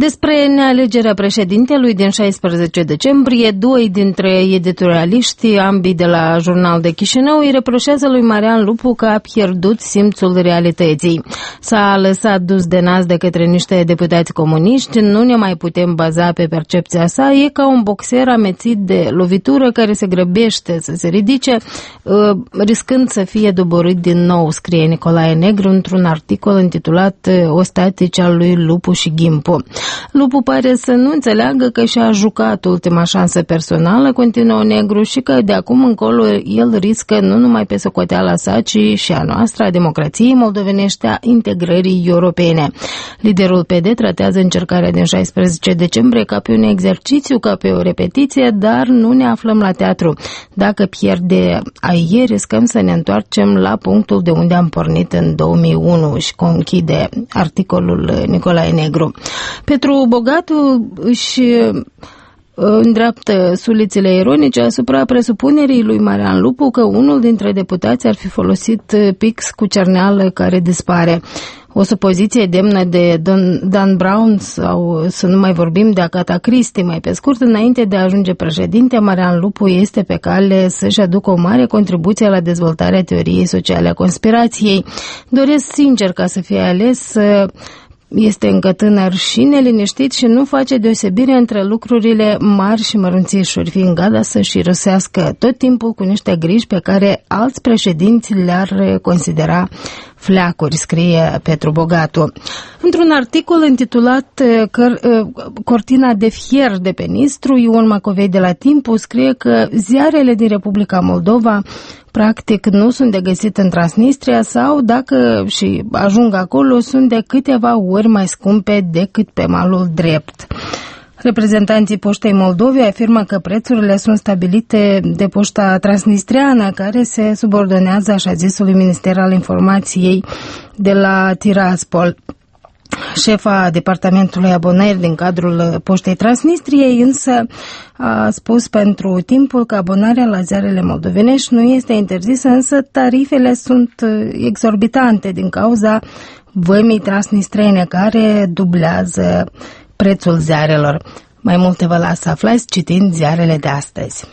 Despre nealegerea președintelui din 16 decembrie, doi dintre editorialiști, ambii de la Jurnal de Chișinău, îi reproșează lui Marian Lupu că a pierdut simțul realității. S-a lăsat dus de nas de către niște deputați comuniști, nu ne mai putem baza pe percepția sa, e ca un boxer amețit de lovitură care se grăbește să se ridice, riscând să fie doborât din nou, scrie Nicolae Negru într-un articol intitulat Ostatici al lui Lupu și Ghimpu. Lupu pare să nu înțeleagă că și-a jucat ultima șansă personală, continuă Negru, și că de acum încolo el riscă nu numai pe socoteala sa, ci și a noastră, a democrației moldovenești, a integrării europene. Liderul PD tratează încercarea din 16 decembrie ca pe un exercițiu, ca pe o repetiție, dar nu ne aflăm la teatru. Dacă pierde aieri, riscăm să ne întoarcem la punctul de unde am pornit în 2001, și conchide articolul Nicolae Negru. Petru Bogatu își îndreaptă sulițele ironice asupra presupunerii lui Marian Lupu că unul dintre deputați ar fi folosit pix cu cerneală care dispare. O supoziție demnă de Dan Brown, sau să nu mai vorbim de Agatha Christie. Mai pe scurt, înainte de a ajunge președinte, Marian Lupu este pe cale să-și aducă o mare contribuție la dezvoltarea teoriei sociale a conspirației. Doresc sincer ca să fie ales. Este încă tânăr și neliniștit și nu face deosebire între lucrurile mari și mărunțișuri, fiind gata să-și irosească tot timpul cu niște griji pe care alți președinți le-ar considera fleacuri, scrie Petru Bogatu. Într-un articol intitulat Cortina de fier de pe Nistru, Ion Macovei de la Timpul scrie că ziarele din Republica Moldova practic nu sunt de găsit în Transnistria sau, dacă și ajung acolo, sunt de câteva ori mai scumpe decât pe malul drept. Reprezentanții Poștei Moldovei afirmă că prețurile sunt stabilite de Poșta Transnistreană, care se subordonează așa zisului Minister al Informației de la Tiraspol. Șefa Departamentului Abonări din cadrul Poștei Transnistriei însă a spus pentru Timpul că abonarea la ziarele moldovenești nu este interzisă, însă tarifele sunt exorbitante din cauza vămii transnistrene care dublează prețul ziarelor. Mai multe vă las să aflați citind ziarele de astăzi.